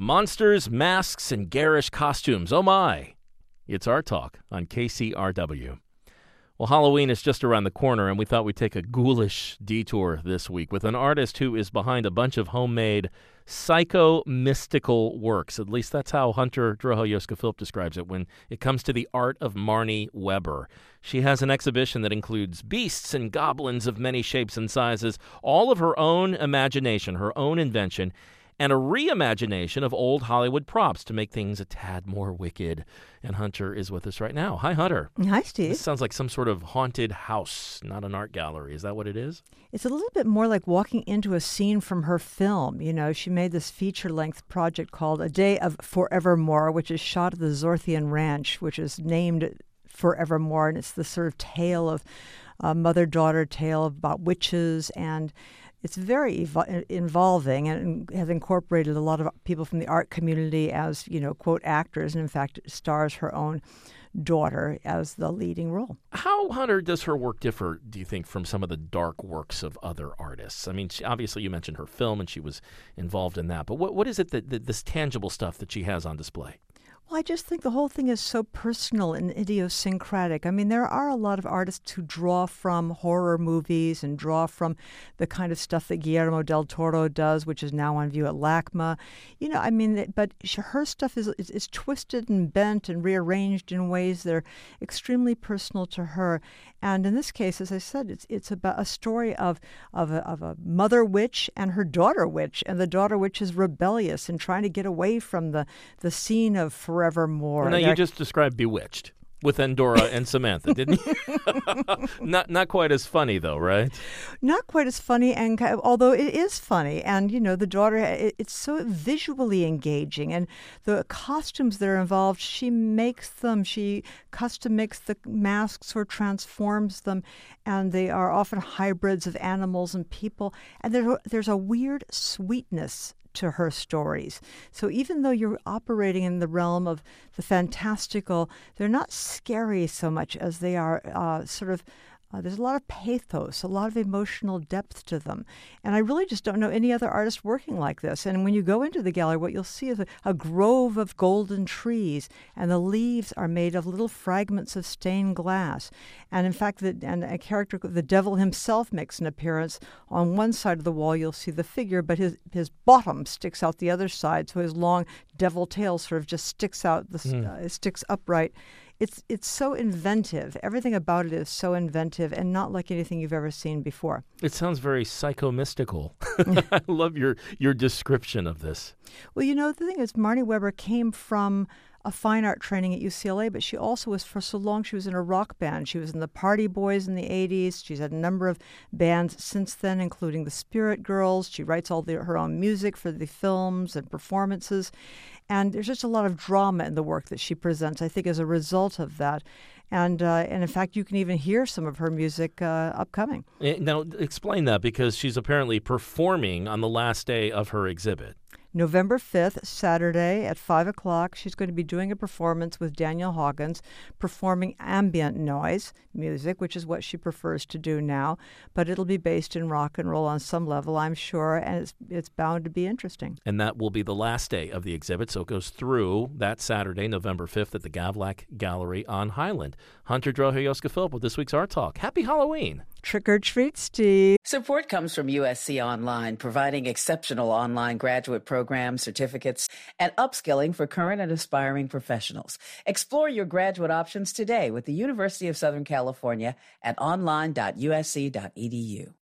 Monsters, masks, and garish costumes. Oh my. It's Art Talk on KCRW. Well, Halloween is just around the corner, and we thought we'd take a ghoulish detour this week with an artist who is behind a bunch of homemade psycho-mystical works. At least that's how Hunter Droho-Yosca-Philp describes it when it comes to the art of Marnie Weber. She has an exhibition that includes beasts and goblins of many shapes and sizes, all of her own imagination, her own invention, and a reimagination of old Hollywood props to make things a tad more wicked. And Hunter is with us right now. Hi, Hunter. Hi, Steve. This sounds like some sort of haunted house, not an art gallery. Is that what it is? It's a little bit more like walking into a scene from her film. You know, she made this feature-length project called A Day of Forevermore, which is shot at the Zorthian Ranch, which is named Forevermore, and it's the sort of tale of mother-daughter tale about witches, and it's very involving and has incorporated a lot of people from the art community as, you know, quote, actors. And in fact, it stars her own daughter as the leading role. How, Hunter, does her work differ, do you think, from some of the dark works of other artists? I mean, obviously you mentioned her film and she was involved in that. But what is it that this tangible stuff that she has on display? Well, I just think the whole thing is so personal and idiosyncratic. I mean, there are a lot of artists who draw from horror movies and draw from the kind of stuff that Guillermo del Toro does, which is now on view at LACMA. You know, I mean, but her stuff is twisted and bent and rearranged in ways that are extremely personal to her. And in this case, as I said, it's about a story of a mother witch and her daughter witch, and the daughter witch is rebellious and trying to get away from the scene of Forevermore. Now, you just described Bewitched with Endora and Samantha, didn't you? Not quite as funny, though, right? Not quite as funny, and although it is funny. And, you know, the daughter, it's so visually engaging. And the costumes that are involved, she makes them. She custom makes the masks or transforms them. And they are often hybrids of animals and people. And there's a weird sweetness to her stories. So even though you're operating in the realm of the fantastical, they're not scary so much as they are there's a lot of pathos, a lot of emotional depth to them. And I really just don't know any other artist working like this. And when you go into the gallery, what you'll see is a grove of golden trees, and the leaves are made of little fragments of stained glass. And in fact, a character, the devil himself, makes an appearance. On one side of the wall, you'll see the figure, but his bottom sticks out the other side, so his long devil tail sort of just sticks out, sticks upright. It's so inventive. Everything about it is so inventive and not like anything you've ever seen before. It sounds very psycho-mystical. I love your description of this. Well, you know, the thing is, Marnie Weber came from a fine art training at UCLA, but she also was, for so long, she was in a rock band. She was in the Party Boys in the 80s. She's had a number of bands since then, including the Spirit Girls. She writes her own music for the films and performances. And there's just a lot of drama in the work that she presents, I think, as a result of that. And in fact, you can even hear some of her music upcoming. Now, explain that, because she's apparently performing on the last day of her exhibit. November 5th, Saturday at 5 o'clock, she's going to be doing a performance with Daniel Hawkins, performing ambient noise music, which is what she prefers to do now. But it'll be based in rock and roll on some level, I'm sure, and it's bound to be interesting. And that will be the last day of the exhibit, so it goes through that Saturday, November 5th, at the Gavlak Gallery on Highland. Hunter Droho-Yosca-Philp with this week's Art Talk. Happy Halloween! Trick or treat, Steve. Support comes from USC Online, providing exceptional online graduate programs, certificates, and upskilling for current and aspiring professionals. Explore your graduate options today with the University of Southern California at online.usc.edu.